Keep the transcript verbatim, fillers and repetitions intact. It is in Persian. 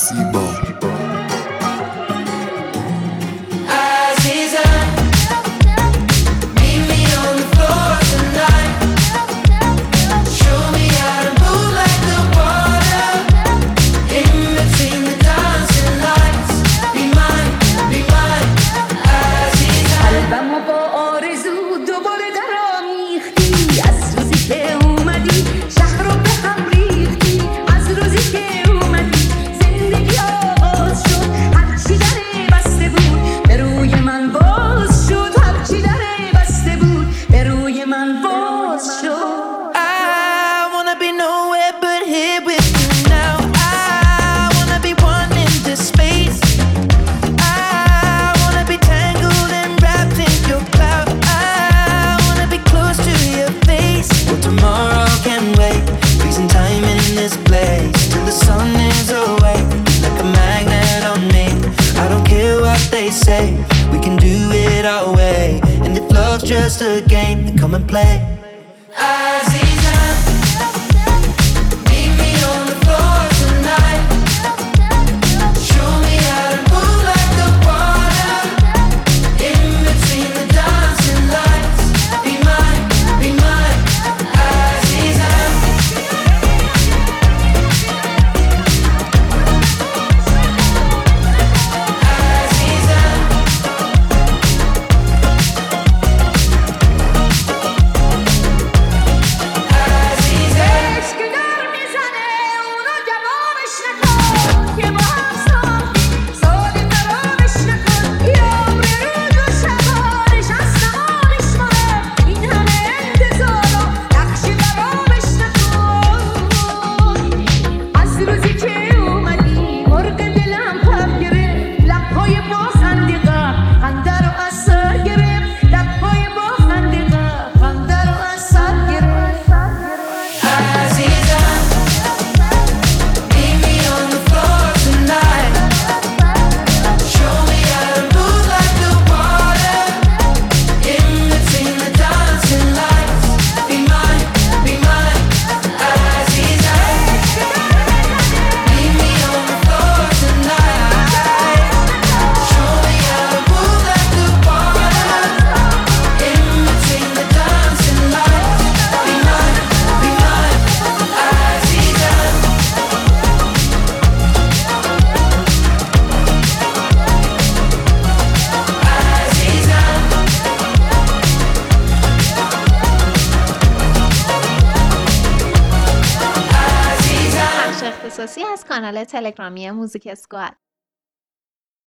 زیبا. We can do it our way, and if love's just a game, then come and play. Aziza, meet me on the floor tonight. Show me how to move like the water in between the dancing lights. Be mine, be mine, Aziza. اختصاصی از کانال تلگرامی موزیک اسکواد.